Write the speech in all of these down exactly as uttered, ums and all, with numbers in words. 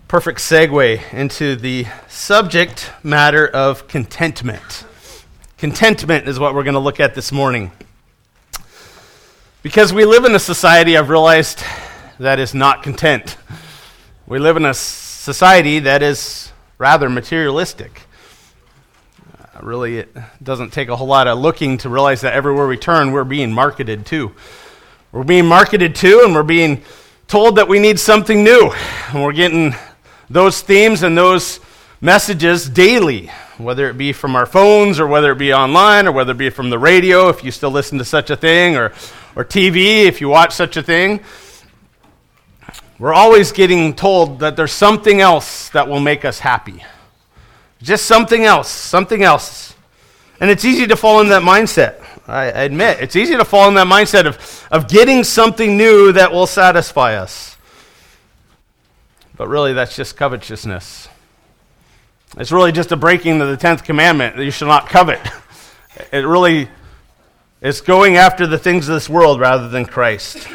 perfect segue into the subject matter of contentment. Contentment is what we're going to look at this morning. Because we live in a society, I've realized, that is not content. We live in a society that is rather materialistic. Uh, really, it doesn't take a whole lot of looking to realize that everywhere we turn, we're being marketed to. We're being marketed to, and we're being told that we need something new. And we're getting those themes and those messages daily, whether it be from our phones or whether it be online or whether it be from the radio, if you still listen to such a thing, or, or T V, if you watch such a thing. We're always getting told that there's something else that will make us happy. Just something else, something else. And it's easy to fall in that mindset. I admit, it's easy to fall in that mindset of, of getting something new that will satisfy us. But really, that's just covetousness. It's really just a breaking of the tenth commandment that you shall not covet. It really is going after the things of this world rather than Christ.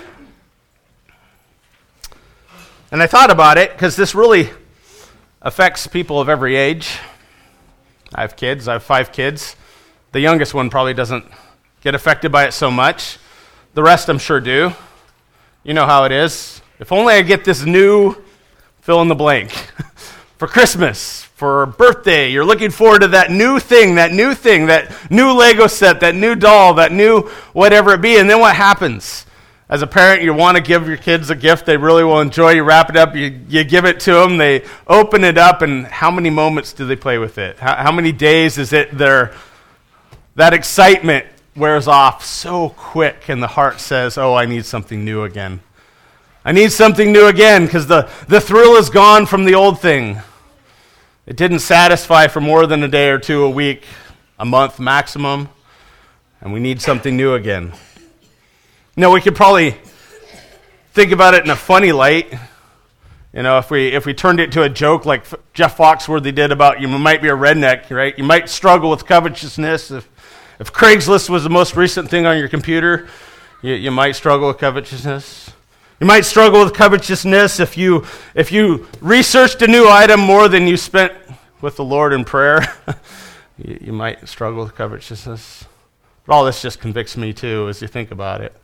And I thought about it because this really affects people of every age. I have kids. I have five kids. The youngest one probably doesn't get affected by it so much. The rest, I'm sure, do. You know how it is. If only I get this new fill in the blank for Christmas, for birthday. You're looking forward to that new thing, that new thing, that new Lego set, that new doll, that new whatever it be. And then what happens? As a parent, you want to give your kids a gift they really will enjoy. You wrap it up, you, you give it to them, they open it up, and how many moments do they play with it? How, how many days is it their, that excitement wears off so quick, and the heart says, oh, I need something new again. I need something new again, because the, the thrill is gone from the old thing. It didn't satisfy for more than a day or two, a week, a month maximum, and we need something new again. No, we could probably think about it in a funny light. You know, if we if we turned it to a joke like Jeff Foxworthy did about you might be a redneck, right? You might struggle with covetousness. If if Craigslist was the most recent thing on your computer, you, you might struggle with covetousness. You might struggle with covetousness if you if you researched a new item more than you spent with the Lord in prayer. you, you might struggle with covetousness. But all this just convicts me too as you think about it.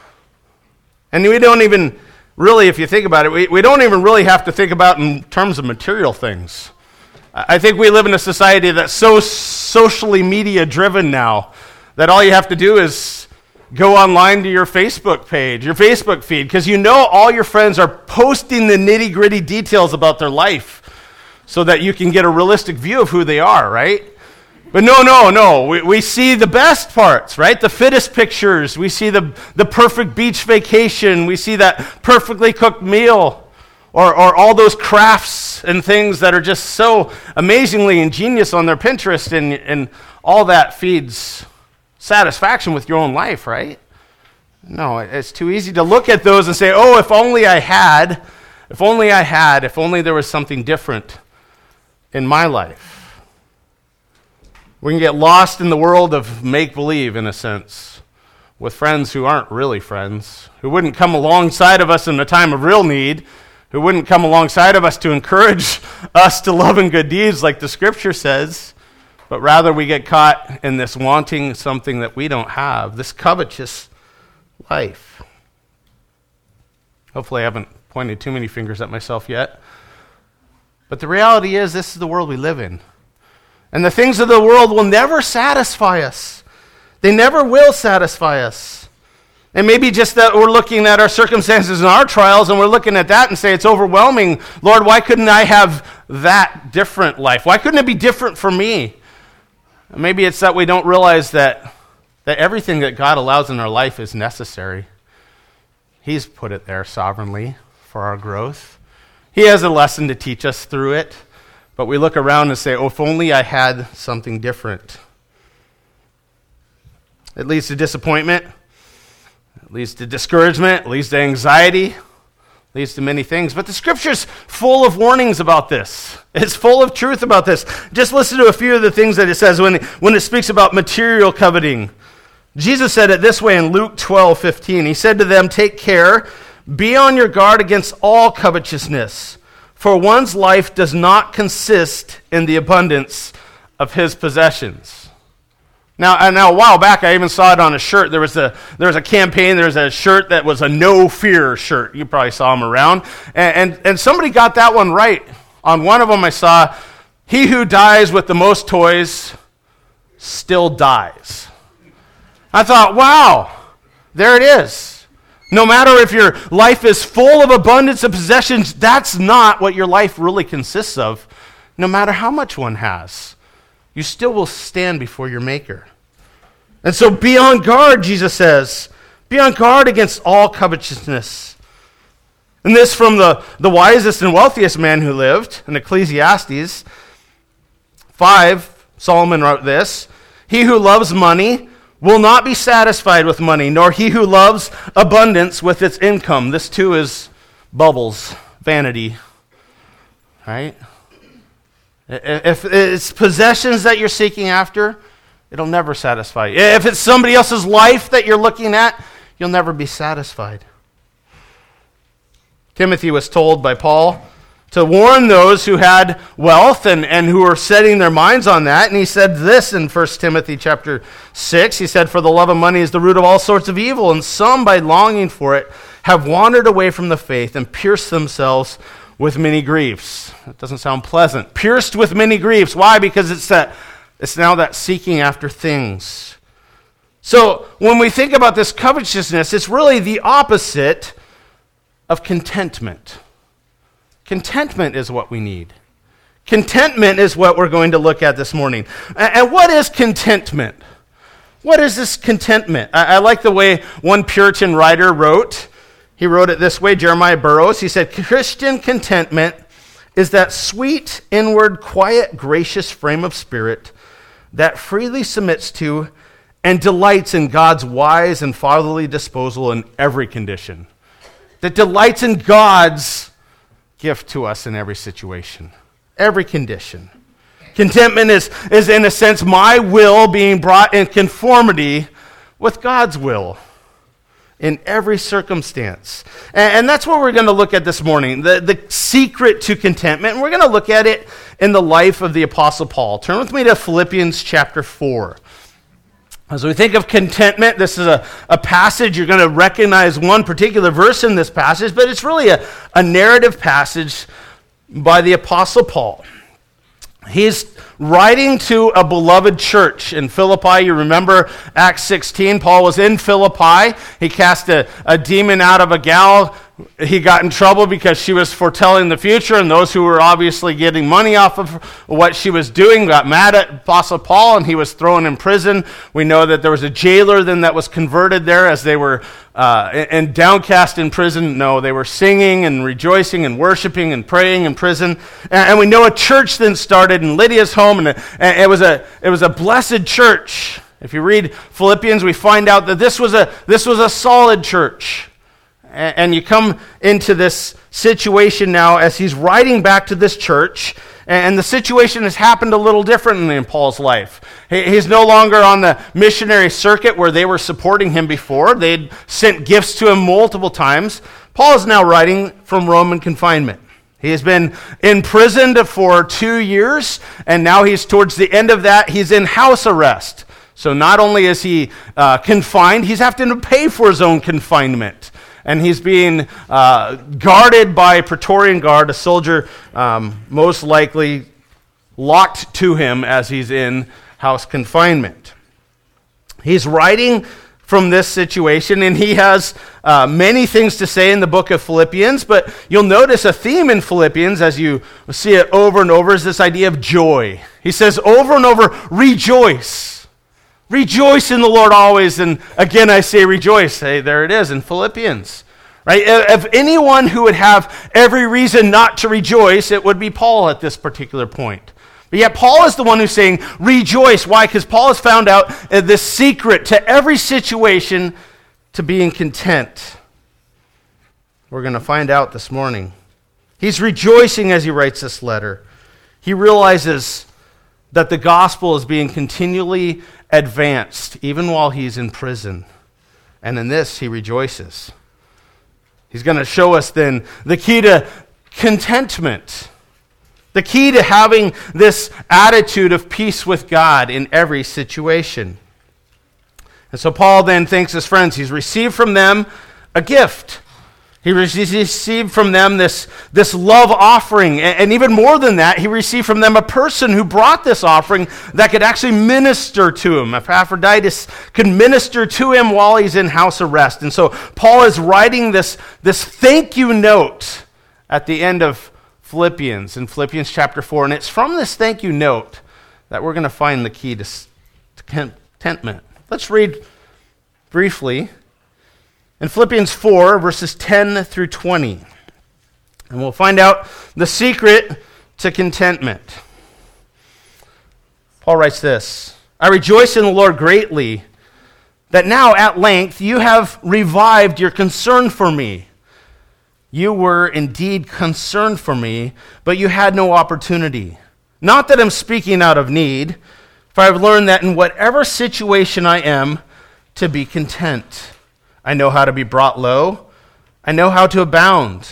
And we don't even really, if you think about it, we, we don't even really have to think about in terms of material things. I think we live in a society that's so socially media driven now that all you have to do is go online to your Facebook page, your Facebook feed, because you know all your friends are posting the nitty gritty details about their life so that you can get a realistic view of who they are, right? But no, no, no. We, we see the best parts, right? The fittest pictures. We see the, the perfect beach vacation. We see that perfectly cooked meal. Or, or all those crafts and things that are just so amazingly ingenious on their Pinterest. And, and all that feeds satisfaction with your own life, right? No, it's too easy to look at those and say, oh, if only I had, if only I had, if only there was something different in my life. We can get lost in the world of make-believe, in a sense, with friends who aren't really friends, who wouldn't come alongside of us in a time of real need, who wouldn't come alongside of us to encourage us to love and good deeds like the Scripture says, but rather we get caught in this wanting something that we don't have, this covetous life. Hopefully I haven't pointed too many fingers at myself yet. But the reality is this is the world we live in. And the things of the world will never satisfy us. They never will satisfy us. And maybe just that we're looking at our circumstances and our trials, and we're looking at that and say, it's overwhelming. Lord, why couldn't I have that different life? Why couldn't it be different for me? Maybe it's that we don't realize that, that everything that God allows in our life is necessary. He's put it there sovereignly for our growth. He has a lesson to teach us through it. But we look around and say, oh, if only I had something different. It leads to disappointment. It leads to discouragement. It leads to anxiety. It leads to many things. But the Scripture's full of warnings about this. It's full of truth about this. Just listen to a few of the things that it says when, when it speaks about material coveting. Jesus said it this way in Luke twelve fifteen. He said to them, take care, be on your guard against all covetousness. for one's life does not consist in the abundance of his possessions. Now, and now a while back, I even saw it on a shirt. There was a there was a campaign. There was a shirt that was a no fear shirt. You probably saw them around, and, and and somebody got that one right. On one of them, I saw, "He who dies with the most toys still dies." I thought, wow, there it is. No matter if your life is full of abundance of possessions, that's not what your life really consists of. No matter how much one has, you still will stand before your Maker. And so be on guard, Jesus says. Be on guard against all covetousness. And this from the, the wisest and wealthiest man who lived, in Ecclesiastes five, Solomon wrote this, "He who loves money will not be satisfied with money, nor he who loves abundance with its income." This too is bubbles, vanity, right? If it's possessions that you're seeking after, it'll never satisfy you. If it's somebody else's life that you're looking at, you'll never be satisfied. Timothy was told by Paul to warn those who had wealth and, and who were setting their minds on that. And he said this in First Timothy chapter six. He said, "For the love of money is the root of all sorts of evil, and some by longing for it have wandered away from the faith and pierced themselves with many griefs." That doesn't sound pleasant. Pierced with many griefs. Why? Because it's that it's now that seeking after things. So when we think about this covetousness, it's really the opposite of contentment. Contentment is what we need. Contentment is what we're going to look at this morning. And what is contentment? What is this contentment? I, I like the way one Puritan writer wrote. He wrote it this way, Jeremiah Burroughs. He said, "Christian contentment is that sweet, inward, quiet, gracious frame of spirit that freely submits to and delights in God's wise and fatherly disposal in every condition." That delights in God's gift to us in every situation, every condition. Contentment is, is in a sense, my will being brought in conformity with God's will in every circumstance. And, and that's what we're going to look at this morning, the, the secret to contentment. And we're going to look at it in the life of the Apostle Paul. Turn with me to Philippians chapter four. As we think of contentment, this is a, a passage. You're going to recognize one particular verse in this passage, but it's really a, a narrative passage by the Apostle Paul. He's writing to a beloved church in Philippi. You remember Acts sixteen. Paul was in Philippi. He cast a, a demon out of a gal. He got in trouble because she was foretelling the future, and those who were obviously getting money off of what she was doing got mad at Apostle Paul, and he was thrown in prison. We know that there was a jailer then that was converted there as they were uh, and downcast in prison. No, they were singing and rejoicing and worshiping and praying in prison. And, and we know a church then started in Lydia's home, and, and it was a it was a blessed church. If you read Philippians, we find out that this was a this was a solid church. And you come into this situation now as he's writing back to this church, and the situation has happened a little differently in Paul's life. He's no longer on the missionary circuit where they were supporting him before. They'd sent gifts to him multiple times. Paul is now writing from Roman confinement. He has been imprisoned for two years, and now he's towards the end of that. He's in house arrest. So not only is he uh, confined, he's having to pay for his own confinement. And he's being uh, guarded by a Praetorian guard, a soldier um, most likely locked to him as he's in house confinement. He's writing from this situation, and he has uh, many things to say in the book of Philippians, but you'll notice a theme in Philippians as you see it over and over is this idea of joy. He says over and over, rejoice. Rejoice in the Lord always, and again I say rejoice. Hey, there it is in Philippians. Right? If anyone who would have every reason not to rejoice, it would be Paul at this particular point. But yet Paul is the one who's saying rejoice. Why? Because Paul has found out this secret to every situation to being content. We're going to find out this morning. He's rejoicing as he writes this letter. He realizes that the gospel is being continually advanced, even while he's in prison. And in this, he rejoices. He's going to show us then the key to contentment. The key to having this attitude of peace with God in every situation. And so Paul then thanks his friends. He's received from them a gift. He received from them this, this love offering. And even more than that, he received from them a person who brought this offering that could actually minister to him. Epaphroditus could minister to him while he's in house arrest. And so Paul is writing this, this thank you note at the end of Philippians, in Philippians chapter four. And it's from this thank you note that we're going to find the key to, to contentment. Let's read briefly in Philippians four, verses ten through twenty. And we'll find out the secret to contentment. Paul writes this: I rejoice in the Lord greatly that now at length you have revived your concern for me. You were indeed concerned for me, but you had no opportunity. Not that I'm speaking out of need, for I've learned that in whatever situation I am, to be content. I know how to be brought low. I know how to abound.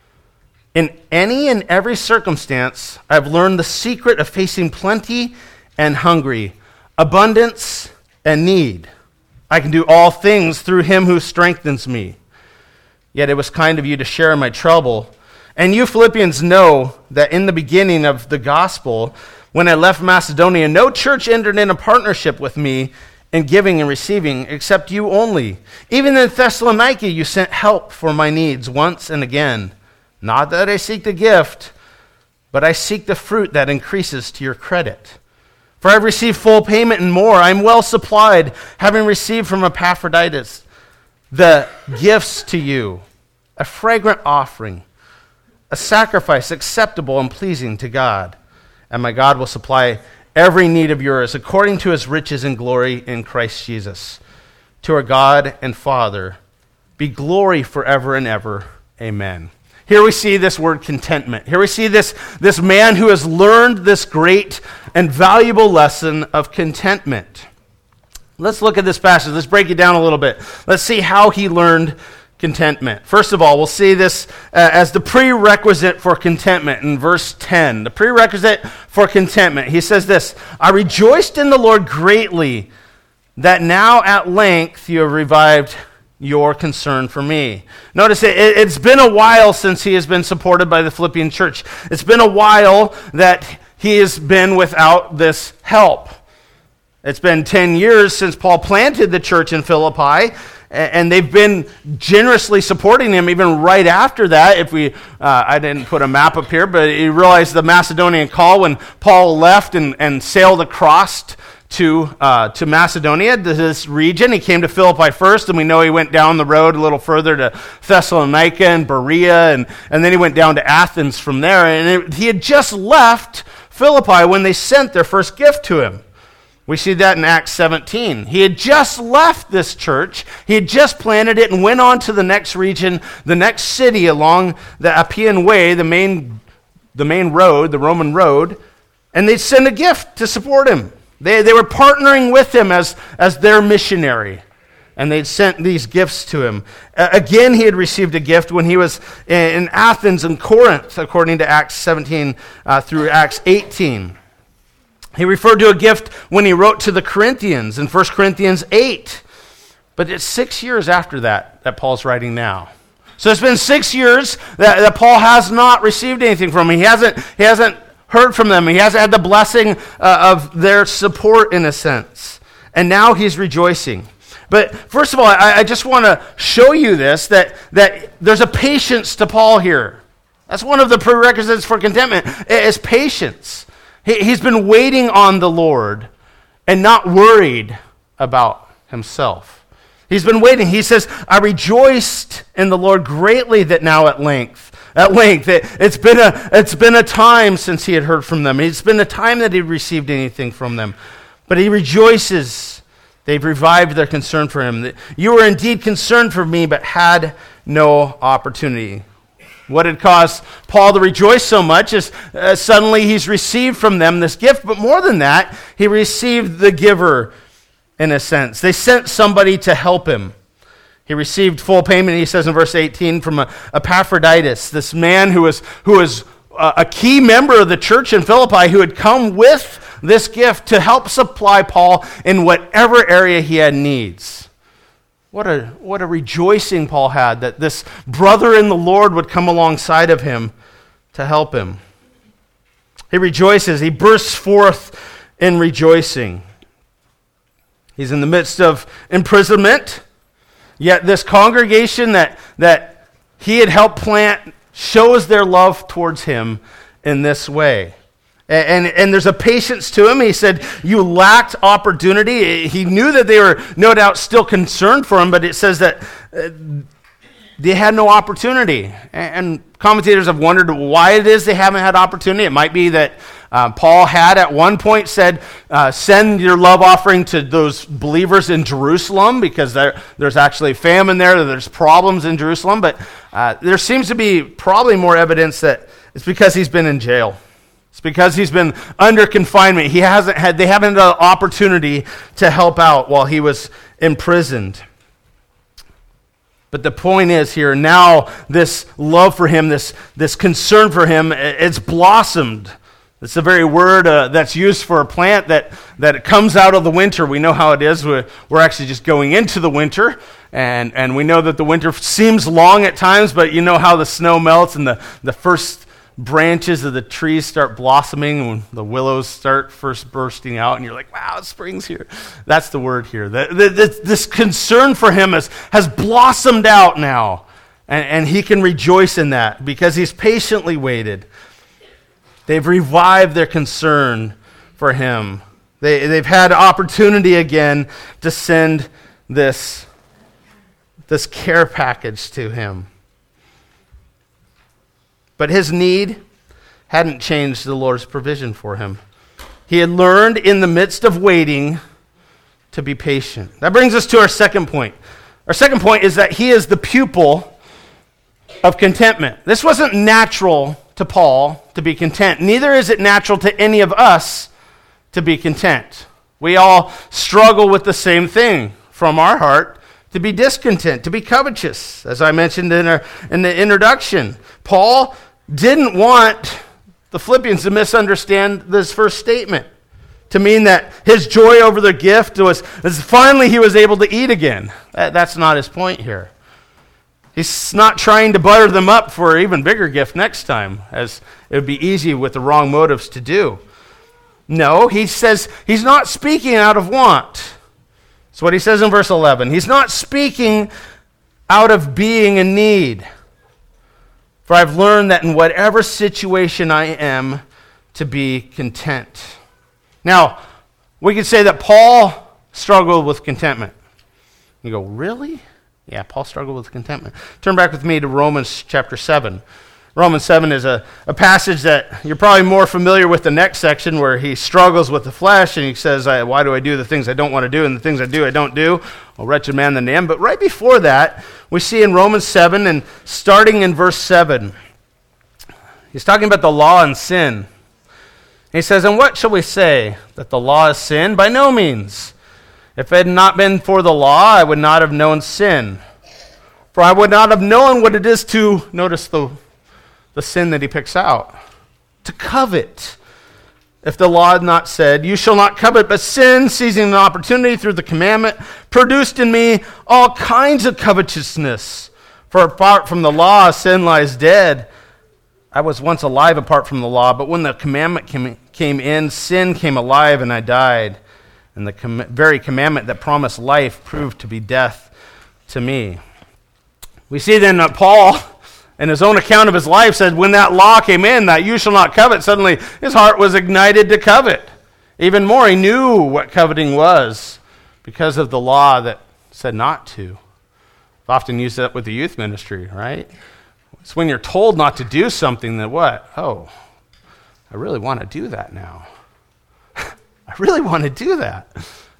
In any and every circumstance, I've learned the secret of facing plenty and hungry, abundance and need. I can do all things through him who strengthens me. Yet it was kind of you to share in my trouble. And you Philippians know that in the beginning of the gospel, when I left Macedonia, no church entered in a partnership with me in giving and receiving, except you only. Even in Thessalonica, you sent help for my needs once and again. Not that I seek the gift, but I seek the fruit that increases to your credit. For I've received full payment and more. I'm well supplied, having received from Epaphroditus the gifts to you, a fragrant offering, a sacrifice acceptable and pleasing to God. And my God will supply every need of yours according to his riches and glory in Christ Jesus. To our God and Father be glory forever and ever. Amen. Here we see this word contentment. Here we see this, this man who has learned this great and valuable lesson of contentment. Let's look at this passage. Let's break it down a little bit. Let's see how he learned contentment. First of all, we'll see this uh, as the prerequisite for contentment in verse ten. The prerequisite for contentment. He says this: I rejoiced in the Lord greatly that now at length you have revived your concern for me. Notice it, it, it's been a while since he has been supported by the Philippian church. It's been a while that he has been without this help. It's been ten years since Paul planted the church in Philippi, and they've been generously supporting him even right after that. If we, uh, I didn't put a map up here, but you realize the Macedonian call when Paul left and, and sailed across to uh, to Macedonia, to this region. He came to Philippi first, and we know he went down the road a little further to Thessalonica and Berea, and, and then he went down to Athens from there. And it, he had just left Philippi when they sent their first gift to him. We see that in Acts seventeen. He had just left this church. He had just planted it and went on to the next region, the next city along the Appian Way, the main, the main road, the Roman road, and they sent a gift to support him. They, they were partnering with him as, as their missionary, and they'd sent these gifts to him. Uh, again, he had received a gift when he was in, in Athens and Corinth, according to Acts seventeen uh, through Acts eighteen. He referred to a gift when he wrote to the Corinthians in First Corinthians eight. But it's six years after that that Paul's writing now. So it's been six years that, that Paul has not received anything from him. He hasn't, he hasn't heard from them. He hasn't had the blessing uh, of their support in a sense. And now he's rejoicing. But first of all, I, I just want to show you this, that, that there's a patience to Paul here. That's one of the prerequisites for contentment, is patience. He's been waiting on the Lord and not worried about himself. He's been waiting. He says, I rejoiced in the Lord greatly that now at length, at length, it, it's been a it's been a time since he had heard from them. It's been a time that he received anything from them. But he rejoices. They've revived their concern for him. You were indeed concerned for me, but had no opportunity. What had caused Paul to rejoice so much is uh, suddenly he's received from them this gift, but more than that, he received the giver in a sense. They sent somebody to help him. He received full payment, he says in verse eighteen, from Epaphroditus, this man who was, who was a key member of the church in Philippi who had come with this gift to help supply Paul in whatever area he had needs. What a, what a rejoicing Paul had that this brother in the Lord would come alongside of him to help him. He rejoices, he bursts forth in rejoicing. He's in the midst of imprisonment. Yet this congregation that, that he had helped plant shows their love towards him in this way. And, and, and there's a patience to him. He said, you lacked opportunity. He knew that they were no doubt still concerned for him, but it says that uh, they had no opportunity. And, and commentators have wondered why it is they haven't had opportunity. It might be that Uh, Paul had at one point said, uh, send your love offering to those believers in Jerusalem because there, there's actually famine there, there's problems in Jerusalem, but uh, there seems to be probably more evidence that it's because he's been in jail. It's because he's been under confinement. He hasn't had, they haven't had an opportunity to help out while he was imprisoned. But the point is here, now this love for him, this, this concern for him, it's blossomed. It's the very word uh, that's used for a plant that, that it comes out of the winter. We know how it is. We're, we're actually just going into the winter, and, and we know that the winter seems long at times, but you know how the snow melts and the, the first branches of the trees start blossoming when the willows start first bursting out, and you're like, wow, spring's here. That's the word here. The, the, the, this concern for him has, has blossomed out now, and, and he can rejoice in that because he's patiently waited. They've revived their concern for him. They, they've had opportunity again to send this, this care package to him. But his need hadn't changed the Lord's provision for him. He had learned in the midst of waiting to be patient. That brings us to our second point. Our second point is that he is the pupil of contentment. This wasn't natural to Paul to be content. Neither is it natural to any of us to be content. We all struggle with the same thing from our heart, to be discontent, to be covetous, as I mentioned in, our, in the introduction. Paul didn't want the Philippians to misunderstand this first statement, to mean that his joy over the gift was, was finally he was able to eat again. That, that's not his point here. He's not trying to butter them up for an even bigger gift next time, as it would be easy with the wrong motives to do. No, he says he's not speaking out of want. That's what he says in verse eleven. He's not speaking out of being in need. For I've learned that in whatever situation I am, to be content. Now, we could say that Paul struggled with contentment. You go, really? Yeah, Paul struggled with contentment. Turn back with me to Romans chapter seven. Romans seven is a, a passage that you're probably more familiar with the next section where he struggles with the flesh and he says, why do I do the things I don't want to do and the things I do I don't do? Oh, wretched man than I am. But right before that, we see in Romans seven and starting in verse seven, he's talking about the law and sin. He says, and what shall we say? That the law is sin? By no means. If it had not been for the law, I would not have known sin. For I would not have known what it is to, notice the, the sin that he picks out, to covet. If the law had not said, you shall not covet, but sin, seizing an opportunity through the commandment, produced in me all kinds of covetousness. For apart from the law, sin lies dead. I was once alive apart from the law, but when the commandment came, came in, sin came alive and I died. And the com- very commandment that promised life proved to be death to me. We see then that Paul, in his own account of his life, said when that law came in, that you shall not covet, suddenly his heart was ignited to covet. Even more, he knew what coveting was because of the law that said not to. I've often used that with the youth ministry, right? It's when you're told not to do something that what? Oh, I really want to do that now. I really want to do that.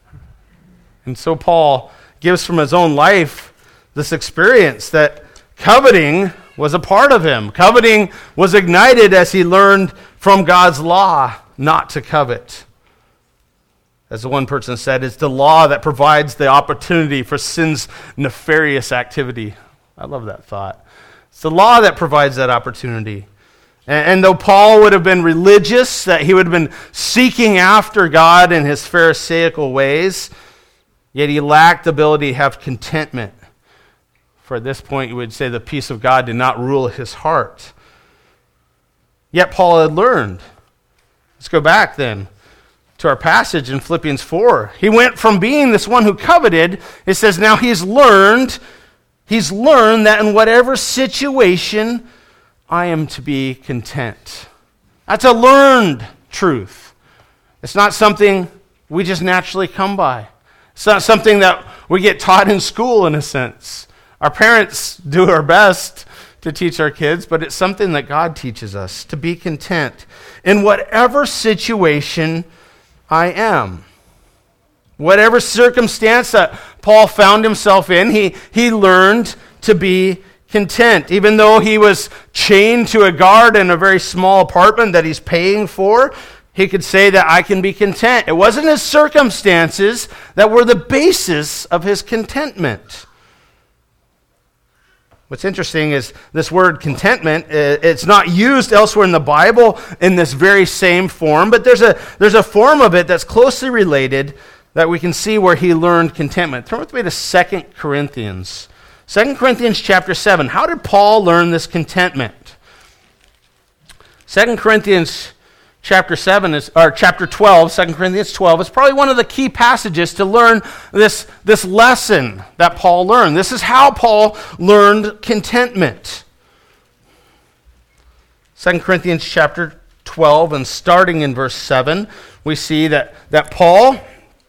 And so Paul gives from his own life this experience that coveting was a part of him. Coveting was ignited as he learned from God's law not to covet. As the one person said, it's the law that provides the opportunity for sin's nefarious activity. I love that thought. It's the law that provides that opportunity. And, and though Paul would have been religious, that he would have been seeking after God in his pharisaical ways, yet he lacked the ability to have contentment. For at this point, you would say the peace of God did not rule his heart. Yet Paul had learned. Let's go back then to our passage in Philippians four. He went from being this one who coveted, it says now he's learned, he's learned that in whatever situation I am to be content. That's a learned truth. It's not something we just naturally come by. It's not something that we get taught in school in a sense. Our parents do our best to teach our kids, but it's something that God teaches us, to be content in whatever situation I am. Whatever circumstance that Paul found himself in, he, he learned to be content. Even though he was chained to a guard in a very small apartment that he's paying for, he could say that I can be content. It wasn't his circumstances that were the basis of his contentment. What's interesting is this word contentment, it's not used elsewhere in the Bible in this very same form, but there's a there's a form of it that's closely related that we can see where he learned contentment. Turn with me to Second Corinthians. Second Corinthians chapter seven. How did Paul learn this contentment? Second Corinthians chapter seven is, or chapter twelve, Second Corinthians twelve, is probably one of the key passages to learn this, this lesson that Paul learned. This is how Paul learned contentment. Second Corinthians chapter twelve, and starting in verse seven, we see that, that Paul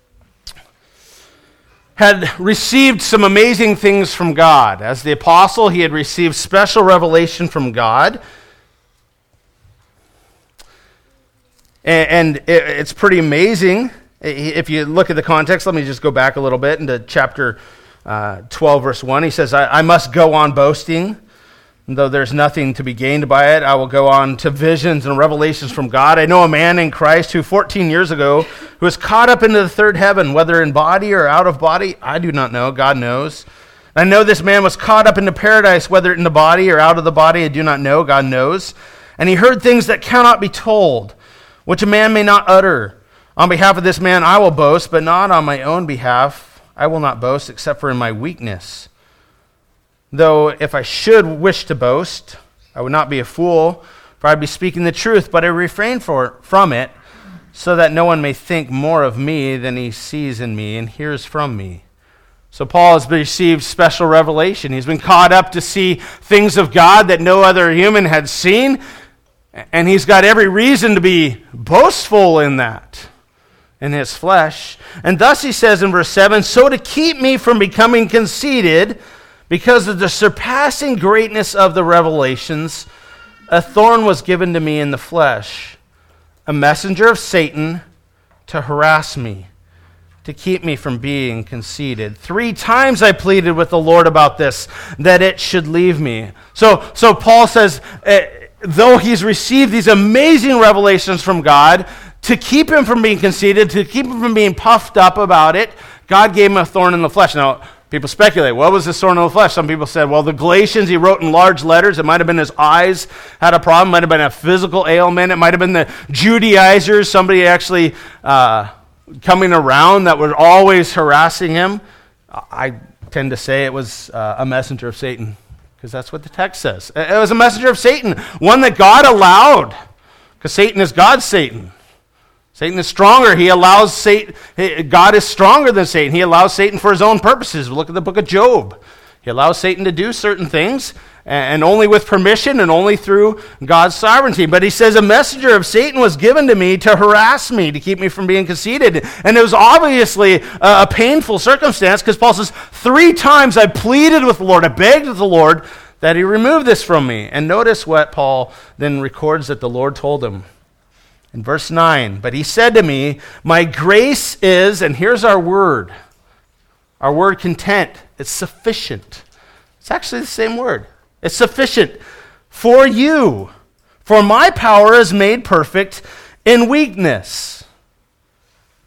had received some amazing things from God. As the apostle, he had received special revelation from God. And it's pretty amazing. If you look at the context, let me just go back a little bit into chapter uh, twelve, verse one. He says, I, I must go on boasting, and though there's nothing to be gained by it. I will go on to visions and revelations from God. I know a man in Christ who fourteen years ago, who was caught up into the third heaven, whether in body or out of body, I do not know. God knows. I know this man was caught up into paradise, whether in the body or out of the body, I do not know. God knows. And he heard things that cannot be told, which a man may not utter. On behalf of this man I will boast, but not on my own behalf. I will not boast except for in my weakness. Though if I should wish to boast, I would not be a fool, for I'd be speaking the truth, but I refrain for, from it, so that no one may think more of me than he sees in me and hears from me. So Paul has received special revelation. He's been caught up to see things of God that no other human had seen, and he's got every reason to be boastful in that, in his flesh. And thus he says in verse seven, so to keep me from becoming conceited, because of the surpassing greatness of the revelations, a thorn was given to me in the flesh, a messenger of Satan to harass me, to keep me from being conceited. Three times I pleaded with the Lord about this, that it should leave me. So, so Paul says, uh, though he's received these amazing revelations from God, to keep him from being conceited, to keep him from being puffed up about it, God gave him a thorn in the flesh. Now, people speculate, what was this thorn in the flesh? Some people said, well, the Galatians, he wrote in large letters. It might have been his eyes had a problem. It might have been a physical ailment. It might have been the Judaizers, somebody actually uh, coming around that were always harassing him. I tend to say it was uh, a messenger of Satan, because that's what the text says. It was a messenger of Satan, one that God allowed, because Satan is God's Satan. Satan is stronger. He allows Satan, God is stronger than Satan. He allows Satan for his own purposes. Look at the book of Job. He allows Satan to do certain things, and only with permission and only through God's sovereignty. But he says, a messenger of Satan was given to me to harass me, to keep me from being conceited. And it was obviously a painful circumstance, because Paul says, three times I pleaded with the Lord, I begged with the Lord that he remove this from me. And notice what Paul then records that the Lord told him. In verse nine, but he said to me, my grace is, and here's our word, our word content, it's sufficient. It's actually the same word. It's sufficient for you, for my power is made perfect in weakness.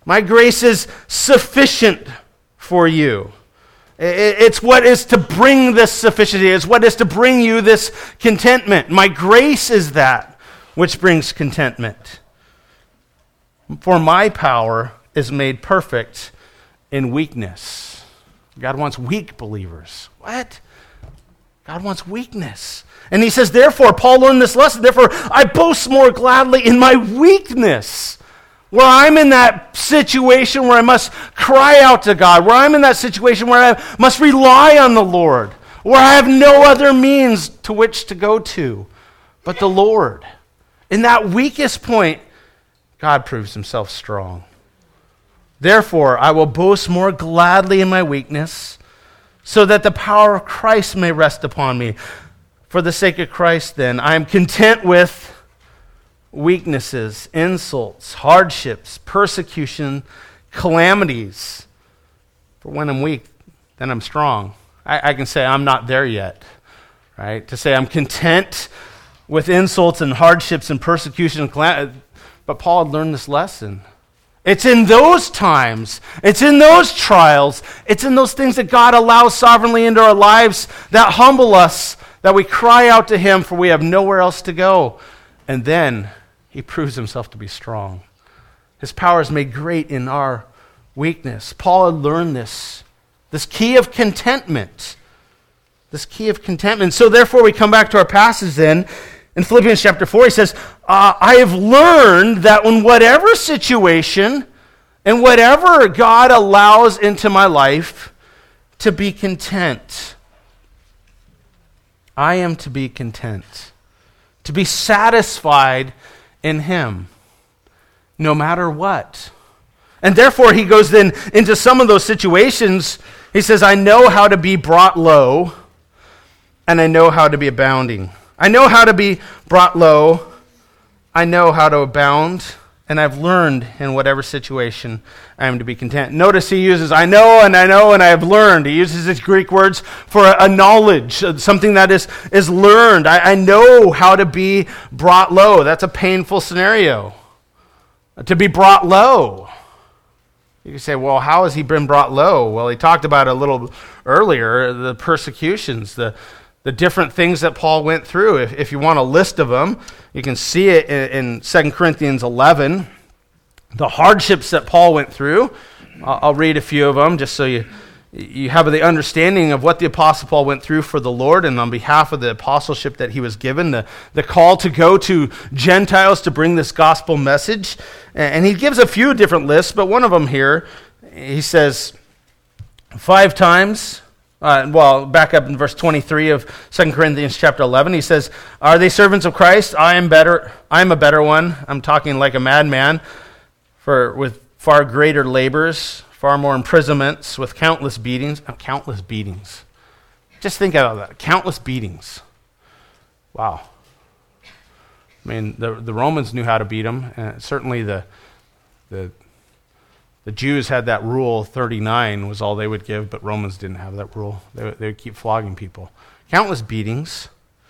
My grace is sufficient for you. It's what is to bring this sufficiency. It's what is to bring you this contentment. My grace is that which brings contentment. For my power is made perfect in weakness. God wants weak believers. What? God wants weakness. And he says, therefore, Paul learned this lesson, therefore, I boast more gladly in my weakness, where I'm in that situation where I must cry out to God, where I'm in that situation where I must rely on the Lord, where I have no other means to which to go to but the Lord. In that weakest point, God proves himself strong. Therefore, I will boast more gladly in my weakness, so that the power of Christ may rest upon me. For the sake of Christ, then, I am content with weaknesses, insults, hardships, persecution, calamities. For when I'm weak, then I'm strong. I, I can say I'm not there yet, right? To say I'm content with insults and hardships and persecution and calamity. But Paul had learned this lesson. It's in those times, it's in those trials, it's in those things that God allows sovereignly into our lives that humble us, that we cry out to him, for we have nowhere else to go. And then he proves himself to be strong. His power is made great in our weakness. Paul had learned this, this key of contentment. This key of contentment. So therefore we come back to our passage then. In Philippians chapter four, he says, uh, I have learned that in whatever situation and whatever God allows into my life, to be content. I am to be content. To be satisfied in him, no matter what. And therefore, he goes then into some of those situations. He says, I know how to be brought low, and I know how to be abounding. I know how to be brought low. I know how to abound. And I've learned in whatever situation I am to be content. Notice he uses I know and I know and I have learned. He uses his Greek words for a, a knowledge, something that is, is learned. I, I know how to be brought low. That's a painful scenario. To be brought low. You can say, well, how has he been brought low? Well, he talked about it a little earlier, the persecutions, the The different things that Paul went through. If, if you want a list of them, you can see it in, in Second Corinthians eleven. The hardships that Paul went through. I'll, I'll read a few of them just so you, you have the understanding of what the Apostle Paul went through for the Lord and on behalf of the apostleship that he was given, the, the call to go to Gentiles to bring this gospel message. And he gives a few different lists, but one of them here, he says, five times... Uh, well, back up in verse twenty-three of Second Corinthians chapter eleven, he says, are they servants of Christ? I am better. I am a better one. I'm talking like a madman, for with far greater labors, far more imprisonments, with countless beatings. Oh, countless beatings. Just think about that. Countless beatings. Wow. I mean, the the Romans knew how to beat them. Uh, certainly the the The Jews had that rule, thirty-nine was all they would give, but Romans didn't have that rule. They, they would keep flogging people. Countless beatings.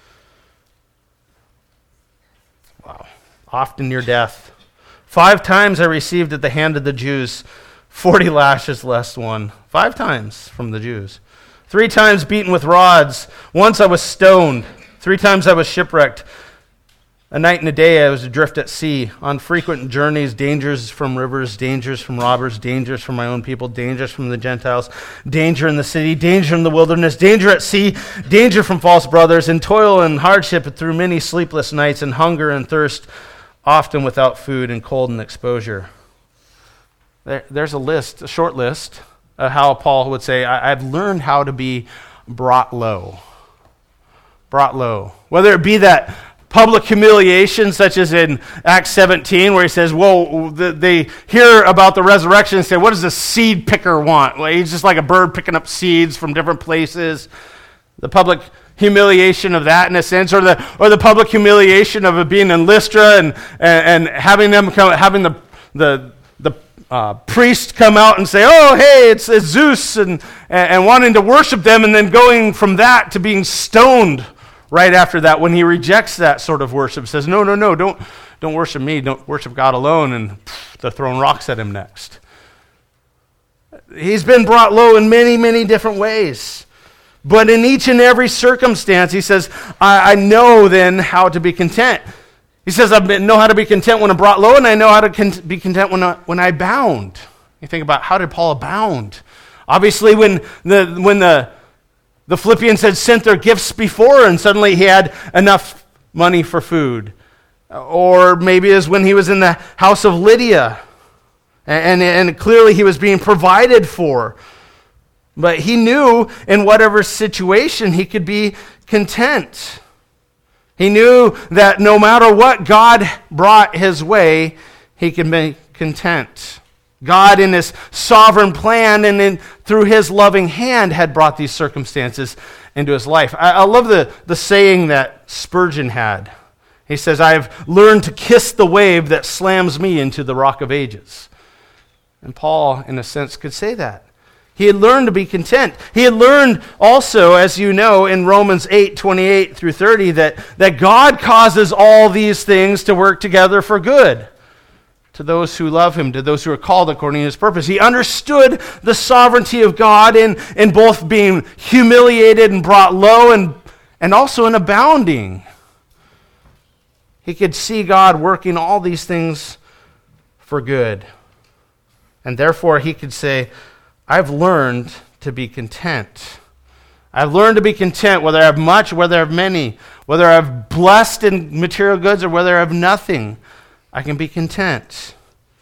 Wow. Often near death. Five times I received at the hand of the Jews forty lashes less one. Five times from the Jews. Three times beaten with rods. Once I was stoned. Three times I was shipwrecked. A night and a day I was adrift at sea, on frequent journeys, dangers from rivers, dangers from robbers, dangers from my own people, dangers from the Gentiles, danger in the city, danger in the wilderness, danger at sea, danger from false brothers, in toil and hardship through many sleepless nights, and hunger and thirst, often without food, and cold and exposure. There, there's a list, a short list, of how Paul would say, I, I've learned how to be brought low. Brought low. Whether it be that public humiliation, such as in Acts seventeen, where he says, whoa, they hear about the resurrection and say, what does a seed picker want? Well, he's just like a bird picking up seeds from different places. The public humiliation of that, in a sense, or the or the public humiliation of it being in Lystra and and, and having them come, having the the the uh, priest come out and say, oh, hey, it's, it's Zeus, and, and and wanting to worship them, and then going from that to being stoned right after that, when he rejects that sort of worship, says, no, no, no, don't don't worship me, don't worship God alone, and pff, they're throwing rocks at him next. he's been brought low in many, many different ways. But in each and every circumstance, he says, I, I know then how to be content. He says, I know how to be content when I'm brought low, and I know how to con- be content when I, when I abound. You think about, how did Paul abound? Obviously, when the when the, the Philippians had sent their gifts before, and suddenly he had enough money for food. Or maybe it was when he was in the house of Lydia, and, and, and clearly he was being provided for. But he knew in whatever situation he could be content. He knew that no matter what God brought his way, he could be content. God, in his sovereign plan and in, through his loving hand, had brought these circumstances into his life. I, I love the, the saying that Spurgeon had. He says, I've learned to kiss the wave that slams me into the rock of ages. And Paul, in a sense, could say that. He had learned to be content. He had learned also, as you know, in Romans eight, twenty-eight through thirty, that, that God causes all these things to work together for good to those who love him, to those who are called according to his purpose. He understood the sovereignty of God in, in both being humiliated and brought low and, and also in abounding. He could see God working all these things for good. And therefore he could say, I've learned to be content. I've learned to be content, whether I have much, whether I have many, whether I have blessed in material goods or whether I have nothing. I can be content.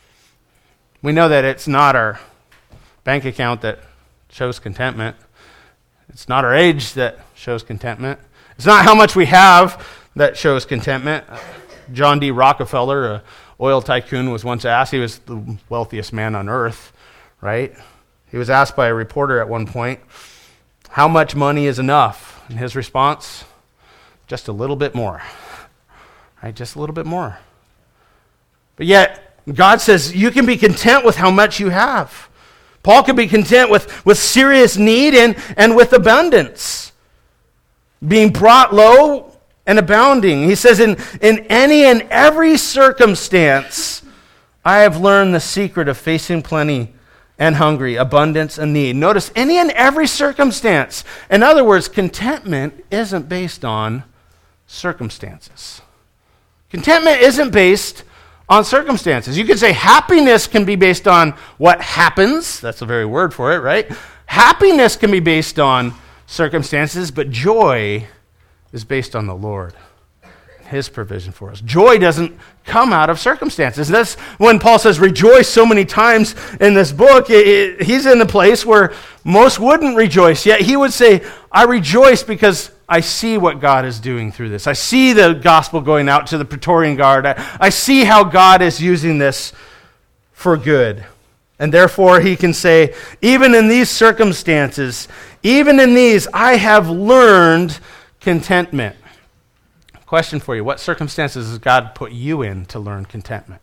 We know that it's not our bank account that shows contentment. It's not our age that shows contentment. It's not how much we have that shows contentment. John D. Rockefeller, an oil tycoon, was once asked, he was the wealthiest man on earth, right? He was asked by a reporter at one point, how much money is enough? And his response, just a little bit more. Right? Just a little bit more. But yet, God says you can be content with how much you have. Paul can be content with, with serious need and, and with abundance. Being brought low and abounding. He says, in, in any and every circumstance, I have learned the secret of facing plenty and hungry, abundance and need. Notice, any and every circumstance. In other words, contentment isn't based on circumstances. Contentment isn't based on circumstances. You could say happiness can be based on what happens. That's the very word for it, right? Happiness can be based on circumstances, but joy is based on the Lord, his provision for us. Joy doesn't come out of circumstances. That's when Paul says rejoice so many times in this book. It, it, he's in a place where most wouldn't rejoice, yet he would say, I rejoice because I see what God is doing through this. I see the gospel going out to the Praetorian Guard. I, I see how God is using this for good. And therefore he can say, even in these circumstances, even in these, I have learned contentment. Question for you, what circumstances has God put you in to learn contentment?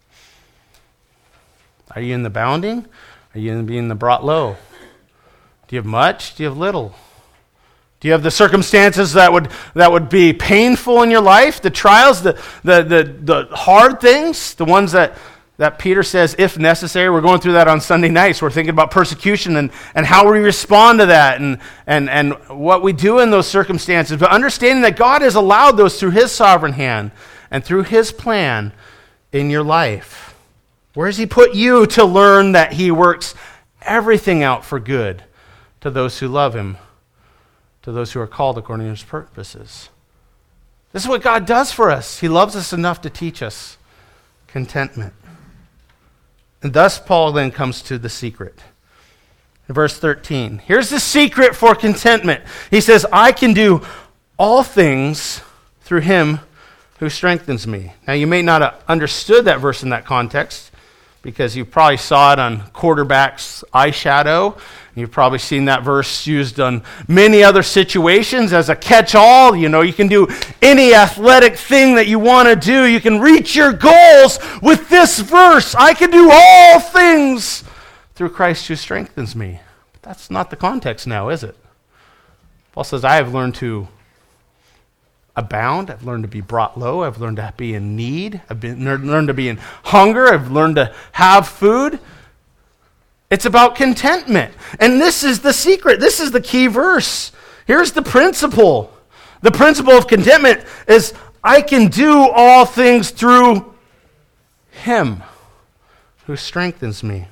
Are you in the bounding? Are you in being the brought low? Do you have much? Do you have little? Do you have the circumstances that would that would be painful in your life? The trials, the the the, the hard things, the ones that, that Peter says, if necessary. We're going through that on Sunday nights. We're thinking about persecution and, and how we respond to that and, and, and what we do in those circumstances. But understanding that God has allowed those through his sovereign hand and through his plan in your life. Where has he put you to learn that he works everything out for good to those who love him, to those who are called according to his purposes? This is what God does for us. He loves us enough to teach us contentment. And thus Paul then comes to the secret. In verse thirteen, here's the secret for contentment. He says, I can do all things through him who strengthens me. Now you may not have understood that verse in that context because you probably saw it on quarterback's eyeshadow. You've probably seen that verse used on many other situations as a catch-all. You know, you can do any athletic thing that you want to do. You can reach your goals with this verse. I can do all things through Christ who strengthens me. But that's not the context now, is it? Paul says, I have learned to abound. I've learned to be brought low. I've learned to be in need. I've been, learned to be in hunger. I've learned to have food. It's about contentment. And this is the secret. This is the key verse. Here's the principle. The principle of contentment is I can do all things through Him who strengthens me.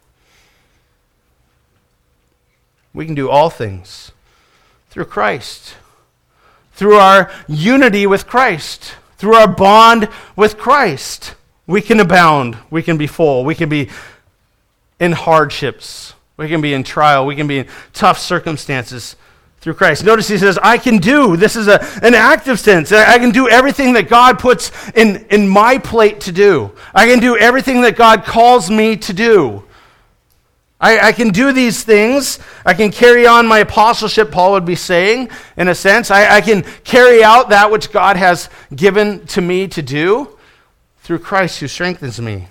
We can do all things through Christ, through our unity with Christ, through our bond with Christ. We can abound. We can be full. We can be in hardships. We can be in trial. We can be in tough circumstances through Christ. Notice he says, I can do. This is a, an active sense. I can do everything that God puts in, in my plate to do. I can do everything that God calls me to do. I, I can do these things. I can carry on my apostleship, Paul would be saying, in a sense. I, I can carry out that which God has given to me to do through Christ who strengthens me.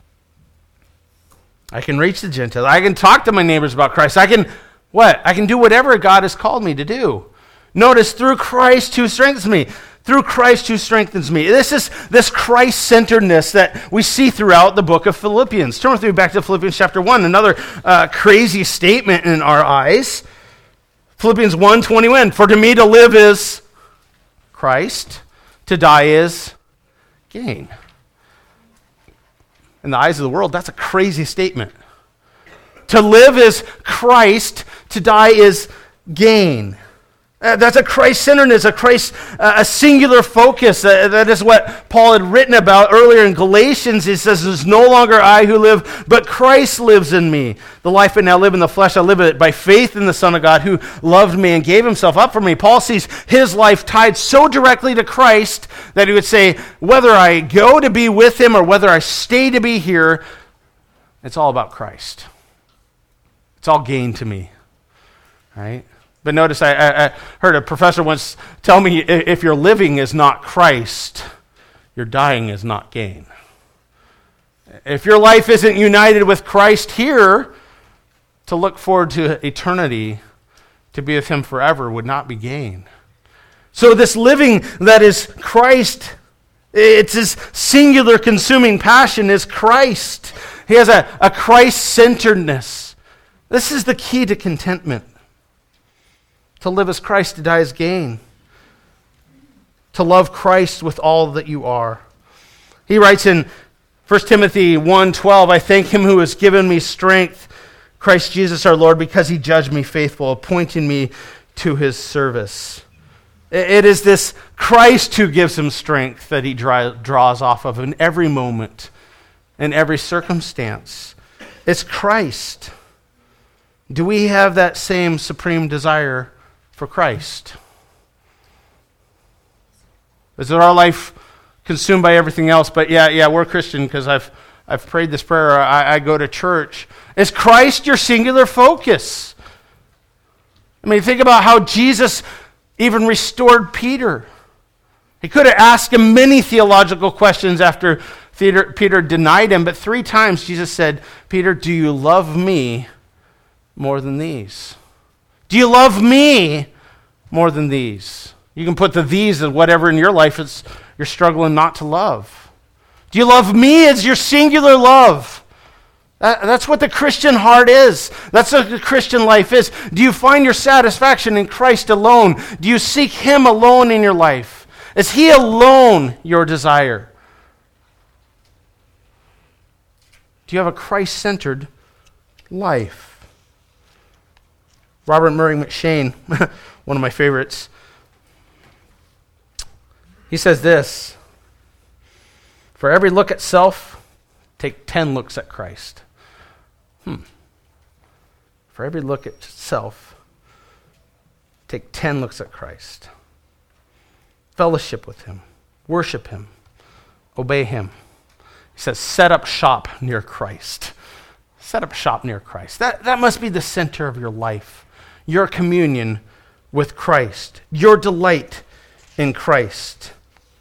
I can reach the Gentiles. I can talk to my neighbors about Christ. I can, what? I can do whatever God has called me to do. Notice, through Christ who strengthens me. Through Christ who strengthens me. This is this Christ-centeredness that we see throughout the book of Philippians. Turn with me back to Philippians chapter one, another uh, crazy statement in our eyes. Philippians one twenty-one, for to me to live is Christ, to die is gain. In the eyes of the world, that's a crazy statement. To live is Christ, to die is gain. Uh, that's a Christ-centeredness, a Christ, uh, a singular focus. Uh, that is what Paul had written about earlier in Galatians. He says, "It's no longer I who live, but Christ lives in me. The life I now live in the flesh, I live it by faith in the Son of God who loved me and gave himself up for me." Paul sees his life tied so directly to Christ that he would say, whether I go to be with him or whether I stay to be here, it's all about Christ. It's all gain to me, right? But notice, I, I, I heard a professor once tell me, if your living is not Christ, your dying is not gain. If your life isn't united with Christ here, to look forward to eternity, to be with him forever, would not be gain. So this living that is Christ, it's his singular consuming passion is Christ. He has a, a Christ-centeredness. This is the key to contentment. To live as Christ, to die as gain. To love Christ with all that you are. He writes in First Timothy one twelve, I thank him who has given me strength, Christ Jesus our Lord, because he judged me faithful, appointing me to his service. It is this Christ who gives him strength that he draws off of in every moment, in every circumstance. It's Christ. Do we have that same supreme desire for Christ? Is it our life consumed by everything else? But yeah, yeah, we're Christian because I've I've prayed this prayer. I, I go to church. Is Christ your singular focus? I mean, think about how Jesus even restored Peter. He could have asked him many theological questions after Peter, Peter denied him, but three times Jesus said, Peter, do you love me more than these? Do you love me more than these? You can put the these as whatever in your life is you're struggling not to love. Do you love me as your singular love? That, that's what the Christian heart is. That's what the Christian life is. Do you find your satisfaction in Christ alone? Do you seek him alone in your life? Is he alone your desire? Do you have a Christ-centered life? Robert Murray McShane, one of my favorites, he says this, for every look at self, take ten looks at Christ. Hmm. For every look at self, take ten looks at Christ. Fellowship with him, worship him, obey him. He says, set up shop near Christ. Set up shop near Christ. That, that must be the center of your life. Your communion with Christ. Your delight in Christ.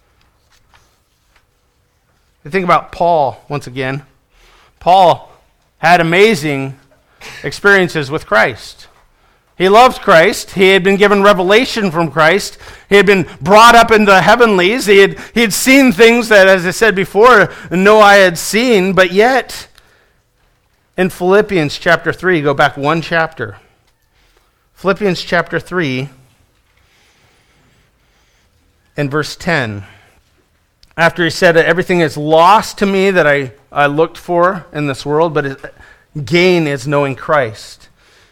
You think about Paul once again. Paul had amazing experiences with Christ. He loved Christ. He had been given revelation from Christ. He had been brought up in the heavenlies. He had, he had seen things that, as I said before, no eye had seen, but yet In Philippians chapter three, go back one chapter. Philippians chapter three and verse ten. After he said that everything is lost to me that I, I looked for in this world, but it, gain is knowing Christ.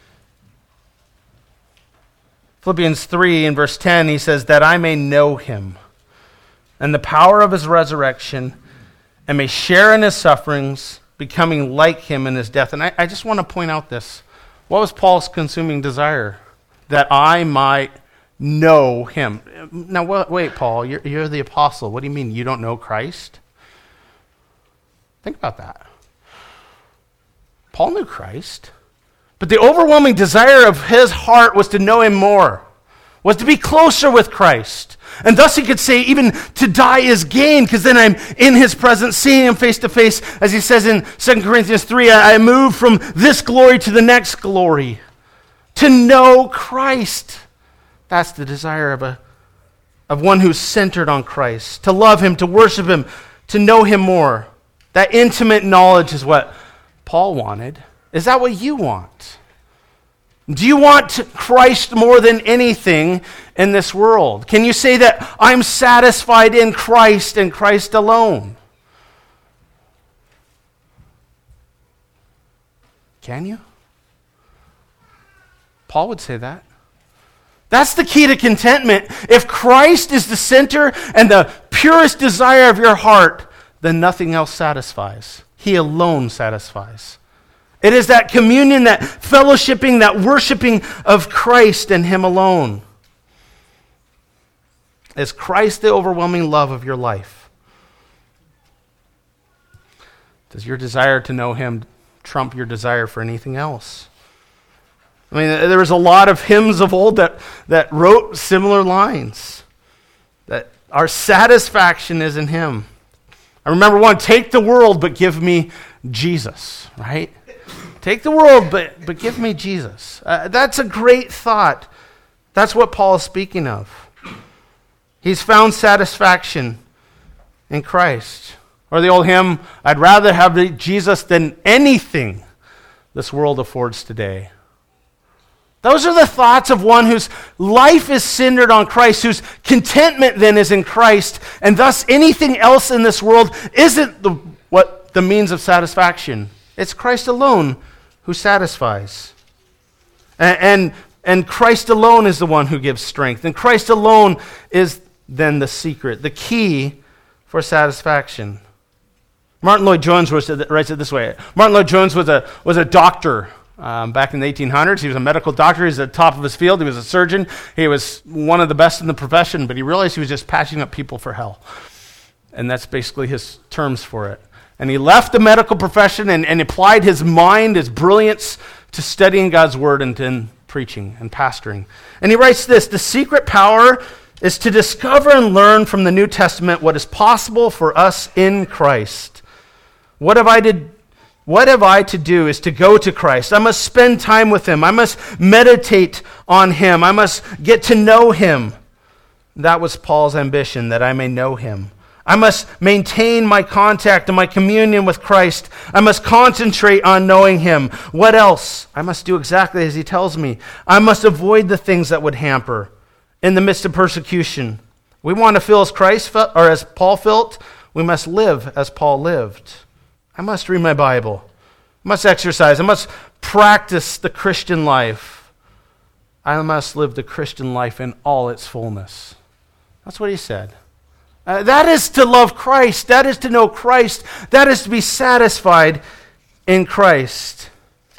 Philippians three and verse ten, he says, that I may know him and the power of his resurrection and may share in his sufferings, becoming like him in his death. And I, I just want to point out this. What was Paul's consuming desire? That I might know him. Now, wait, Paul, you're, you're the apostle. What do you mean you don't know Christ? Think about that. Paul knew Christ, but the overwhelming desire of his heart was to know him more, was to be closer with Christ. And thus he could say even to die is gain, because then I'm in his presence, seeing him face to face. As he says in Second Corinthians three, I move from this glory to the next glory. To know Christ. That's the desire of a of one who's centered on Christ. To love him, to worship him, to know him more. That intimate knowledge is what Paul wanted. Is that what you want? Do you want Christ more than anything in this world? Can you say that I'm satisfied in Christ and Christ alone? Can you? Paul would say that. That's the key to contentment. If Christ is the center and the purest desire of your heart, then nothing else satisfies. He alone satisfies. It is that communion, that fellowshipping, that worshiping of Christ and him alone. Is Christ the overwhelming love of your life? Does your desire to know him trump your desire for anything else? I mean, there was a lot of hymns of old that, that wrote similar lines. That our satisfaction is in him. I remember one, take the world, but give me Jesus, right? Take the world, but, but give me Jesus. Uh, that's a great thought. That's what Paul is speaking of. He's found satisfaction in Christ. Or the old hymn, I'd rather have Jesus than anything this world affords today. Those are the thoughts of one whose life is centered on Christ, whose contentment then is in Christ, and thus anything else in this world isn't the, what the means of satisfaction. It's Christ alone who satisfies. And, and, and Christ alone is the one who gives strength. And Christ alone is then the secret, the key for satisfaction. Martin Lloyd-Jones writes it this way. Martin Lloyd-Jones was a, was a doctor um, back in the eighteen hundreds. He was a medical doctor. He was at the top of his field. He was a surgeon. He was one of the best in the profession, but he realized he was just patching up people for hell. And that's basically his terms for it. And he left the medical profession and, and applied his mind, his brilliance, to studying God's word and to preaching and pastoring. And he writes this, the secret power is to discover and learn from the New Testament what is possible for us in Christ. What have I to, what have I to do is to go to Christ. I must spend time with him. I must meditate on him. I must get to know him. That was Paul's ambition, that I may know him. I must maintain my contact and my communion with Christ. I must concentrate on knowing him. What else? I must do exactly as he tells me. I must avoid the things that would hamper in the midst of persecution. We want to feel as Christ felt, or as Paul felt. We must live as Paul lived. I must read my Bible. I must exercise. I must practice the Christian life. I must live the Christian life in all its fullness. That's what he said. Uh, that is to love Christ. That is to know Christ. That is to be satisfied in Christ.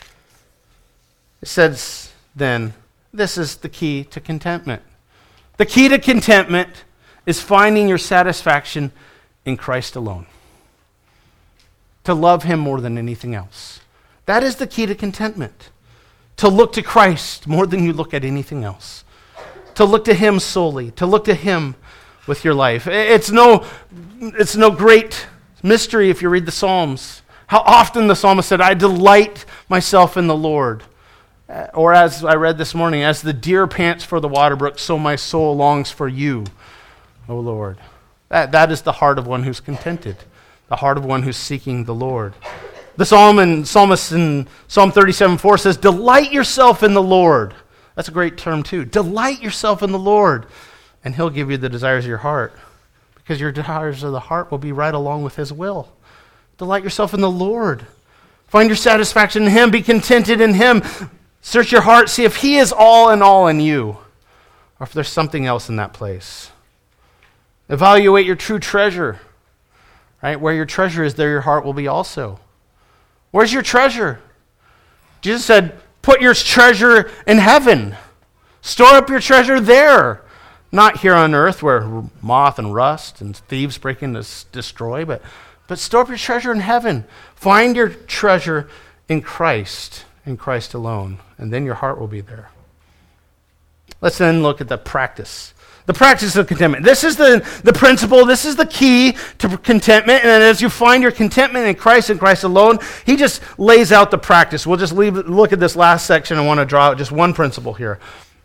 It says then, this is the key to contentment. The key to contentment is finding your satisfaction in Christ alone. To love him more than anything else. That is the key to contentment. To look to Christ more than you look at anything else. To look to him solely. To look to him with your life. It's no, it's no great mystery if you read the Psalms. How often the psalmist said, I delight myself in the Lord. Or as I read this morning, as the deer pants for the water brook, so my soul longs for you, O Lord. That, that is the heart of one who's contented. The heart of one who's seeking the Lord. The psalm and psalmist in Psalm thirty-seven four says, delight yourself in the Lord. That's a great term too. Delight yourself in the Lord, and he'll give you the desires of your heart, because your desires of the heart will be right along with his will. Delight yourself in the Lord. Find your satisfaction in him. Be contented in him. Search your heart. See if he is all in all in you, or if there's something else in that place. Evaluate your true treasure. Right? Where your treasure is, there your heart will be also. Where's your treasure? Jesus said, put your treasure in heaven. Store up your treasure there. Not here on earth where moth and rust and thieves break in to destroy, but, but store up your treasure in heaven. Find your treasure in Christ, in Christ alone, and then your heart will be there. Let's then look at the practice. The practice of contentment. This is the, the principle. This is the key to contentment. And as you find your contentment in Christ and Christ alone, he just lays out the practice. We'll just leave, look at this last section. I want to draw out just one principle here.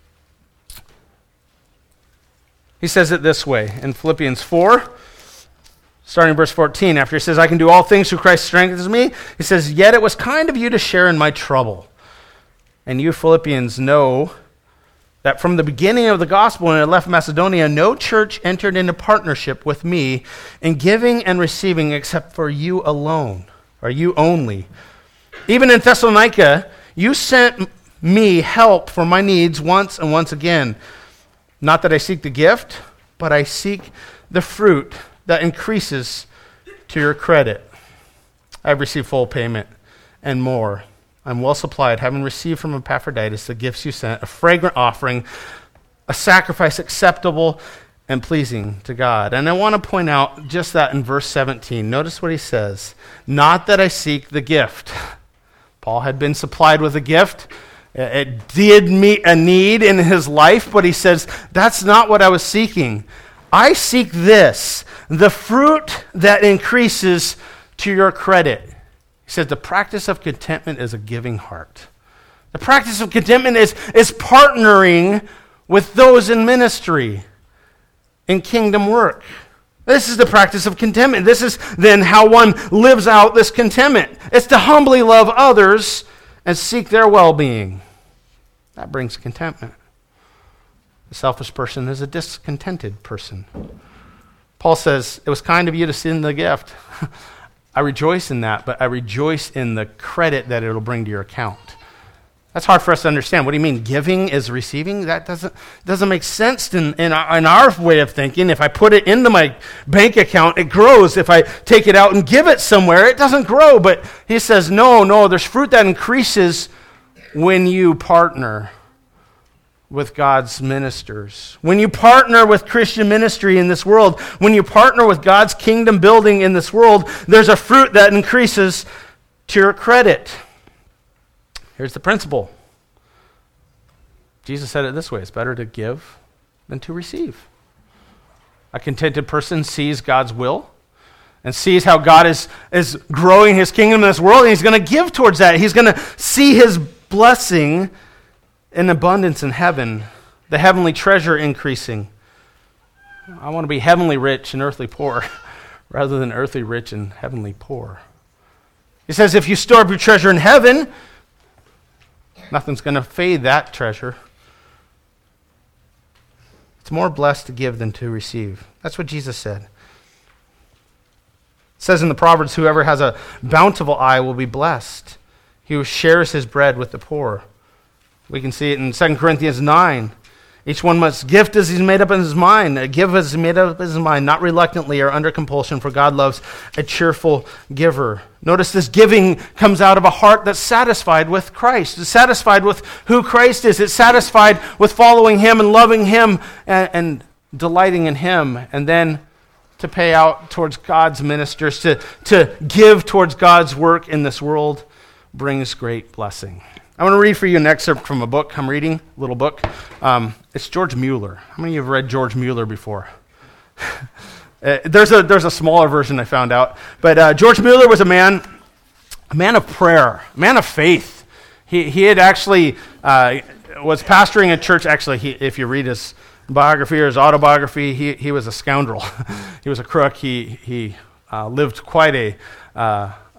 He says it this way in Philippians four, starting in verse fourteen. After he says, I can do all things through Christ strengthens me, he says, yet it was kind of you to share in my trouble. And you Philippians know that from the beginning of the gospel when I left Macedonia, no church entered into partnership with me in giving and receiving except for you alone, or you only. Even in Thessalonica, you sent me help for my needs once and once again. Not that I seek the gift, but I seek the fruit that increases to your credit. I have received full payment and more. I'm well supplied, having received from Epaphroditus the gifts you sent, a fragrant offering, a sacrifice acceptable and pleasing to God. And I want to point out just that in verse seventeen. Notice what he says. Not that I seek the gift. Paul had been supplied with a gift. It did meet a need in his life, but he says, that's not what I was seeking. I seek this, the fruit that increases to your credit. He says the practice of contentment is a giving heart. The practice of contentment is, is partnering with those in ministry, in kingdom work. This is the practice of contentment. This is then how one lives out this contentment. It's to humbly love others and seek their well-being. That brings contentment. The selfish person is a discontented person. Paul says, it was kind of you to send the gift. I rejoice in that, but I rejoice in the credit that it'll bring to your account. That's hard for us to understand. What do you mean? Giving is receiving? That doesn't doesn't make sense in, in, our, in our way of thinking. If I put it into my bank account, it grows. If I take it out and give it somewhere, it doesn't grow. But he says, no, no, there's fruit that increases when you partner with God's ministers. When you partner with Christian ministry in this world, when you partner with God's kingdom building in this world, there's a fruit that increases to your credit. Here's the principle. Jesus said it this way, it's better to give than to receive. A contented person sees God's will and sees how God is, is growing his kingdom in this world, and he's going to give towards that. He's going to see his blessing in abundance in heaven, the heavenly treasure increasing. I want to be heavenly rich and earthly poor rather than earthly rich and heavenly poor. He says if you store up your treasure in heaven, nothing's going to fade that treasure. It's more blessed to give than to receive. That's what Jesus said. It says in the Proverbs, whoever has a bountiful eye will be blessed. He who shares his bread with the poor. We can see it in Second Corinthians nine. Each one must gift as he's made up in his mind. Give as he's made up in his mind, not reluctantly or under compulsion, for God loves a cheerful giver. Notice this giving comes out of a heart that's satisfied with Christ. It's satisfied with who Christ is. It's satisfied with following him and loving him and, and delighting in him. And then to pay out towards God's ministers, to, to give towards God's work in this world brings great blessing. I want to read for you an excerpt from a book I'm reading, a little book. Um, it's George Mueller. How many of you have read George Mueller before? uh, there's a there's a smaller version I found out. But uh, George Mueller was a man, a man of prayer, a man of faith. He he had actually uh, was pastoring a church. Actually, he, if you read his biography or his autobiography, he he was a scoundrel. He was a crook. He he uh, lived quite a uh,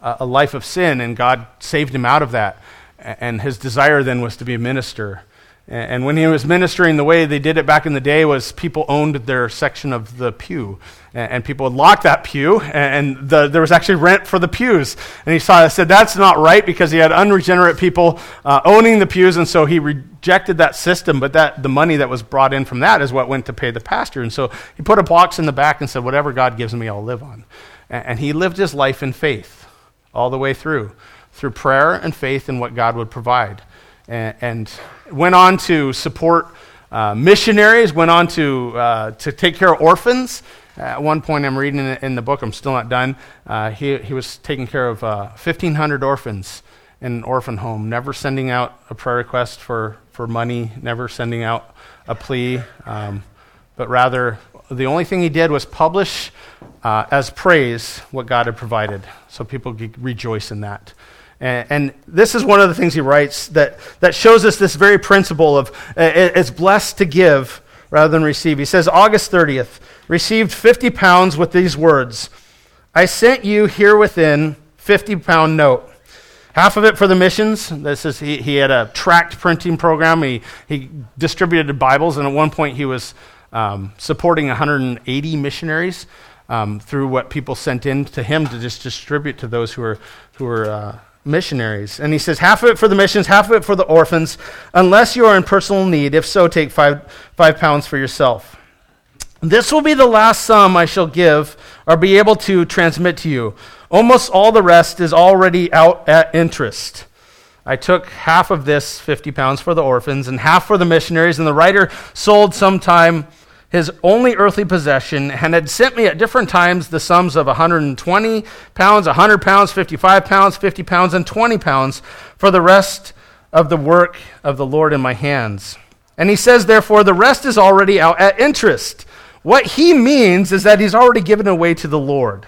a, a life of sin, and God saved him out of that. And his desire then was to be a minister. And when he was ministering, the way they did it back in the day was people owned their section of the pew. And people would lock that pew, and the, there was actually rent for the pews. And he saw, said that's not right, because he had unregenerate people uh, owning the pews, and so he rejected that system. But that the money that was brought in from that is what went to pay the pastor. And so he put a box in the back and said, whatever God gives me, I'll live on. And, and he lived his life in faith all the way through, through prayer and faith in what God would provide. And, and went on to support uh, missionaries, went on to uh, to take care of orphans. At one point, I'm reading in, in the book, I'm still not done, uh, he, he was taking care of uh, fifteen hundred orphans in an orphan home, never sending out a prayer request for, for money, never sending out a plea, um, but rather the only thing he did was publish uh, as praise what God had provided, so people could rejoice in that. And, and this is one of the things he writes that, that shows us this very principle of uh, it's blessed to give rather than receive. He says, August thirtieth, received fifty pounds with these words, I sent you here within fifty pound note. Half of it for the missions. This is he, he had a tract printing program. He, he distributed Bibles, and at one point he was um, supporting one hundred eighty missionaries um, through what people sent in to him to just distribute to those who were who were uh, missionaries. And he says, half of it for the missions, half of it for the orphans, unless you are in personal need. If so, take five five pounds for yourself. This will be the last sum I shall give or be able to transmit to you. Almost all the rest is already out at interest. I took half of this fifty pounds for the orphans and half for the missionaries, and the writer sold sometime his only earthly possession, and had sent me at different times the sums of one hundred twenty pounds, one hundred pounds, fifty-five pounds, fifty pounds, and twenty pounds for the rest of the work of the Lord in my hands. And he says, therefore, the rest is already out at interest. What he means is that he's already given away to the Lord.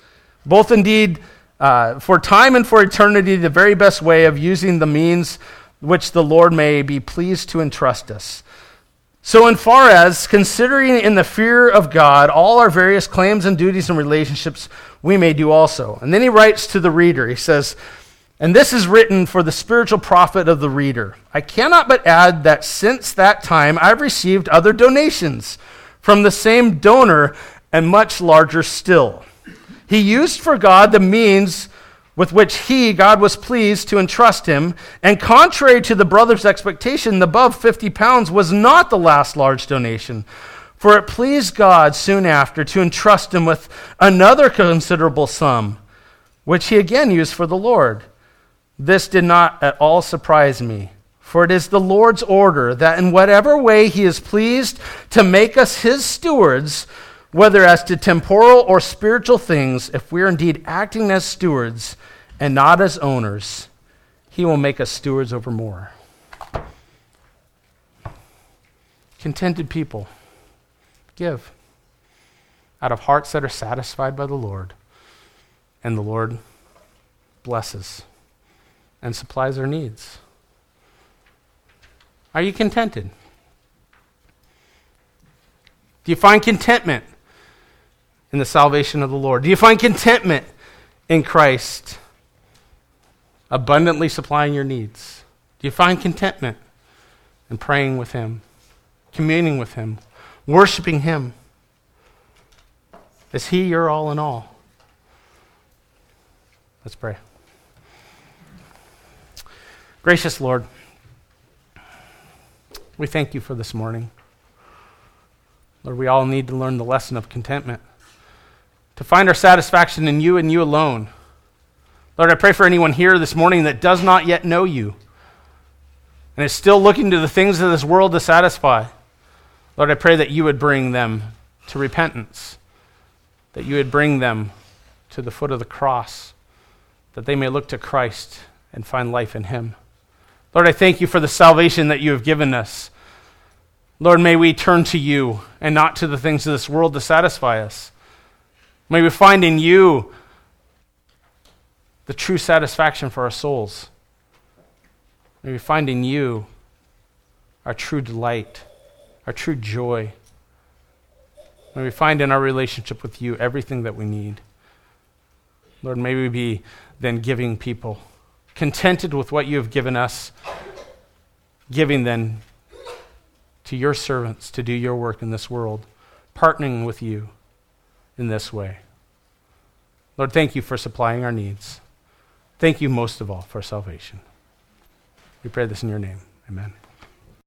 Both indeed, uh, for time and for eternity, the very best way of using the means which the Lord may be pleased to entrust us. So in far as, considering in the fear of God all our various claims and duties and relationships, we may do also. And then he writes to the reader, he says, and this is written for the spiritual profit of the reader. I cannot but add that since that time I've received other donations from the same donor, and much larger still. He used for God the means with which he, God, was pleased to entrust him, and contrary to the brother's expectation, the above fifty pounds was not the last large donation, for it pleased God soon after to entrust him with another considerable sum, which he again used for the Lord. This did not at all surprise me, for it is the Lord's order that in whatever way he is pleased to make us his stewards, whether as to temporal or spiritual things, if we are indeed acting as stewards and not as owners, he will make us stewards over more. Contented people, give out of hearts that are satisfied by the Lord, and the Lord blesses and supplies their needs. Are you contented? Do you find contentment in the salvation of the Lord? Do you find contentment in Christ abundantly supplying your needs? Do you find contentment in praying with him, communing with him, worshiping him? Is he your all in all? Let's pray. Gracious Lord, we thank you for this morning. Lord, we all need to learn the lesson of contentment, to find our satisfaction in you and you alone. Lord, I pray for anyone here this morning that does not yet know you and is still looking to the things of this world to satisfy. Lord, I pray that you would bring them to repentance, that you would bring them to the foot of the cross, that they may look to Christ and find life in him. Lord, I thank you for the salvation that you have given us. Lord, may we turn to you and not to the things of this world to satisfy us. May we find in you the true satisfaction for our souls. May we find in you our true delight, our true joy. May we find in our relationship with you everything that we need. Lord, may we be then giving people, contented with what you have given us, giving then to your servants to do your work in this world, partnering with you in this way. Lord, thank you for supplying our needs. Thank you most of all for salvation. We pray this in your name. Amen.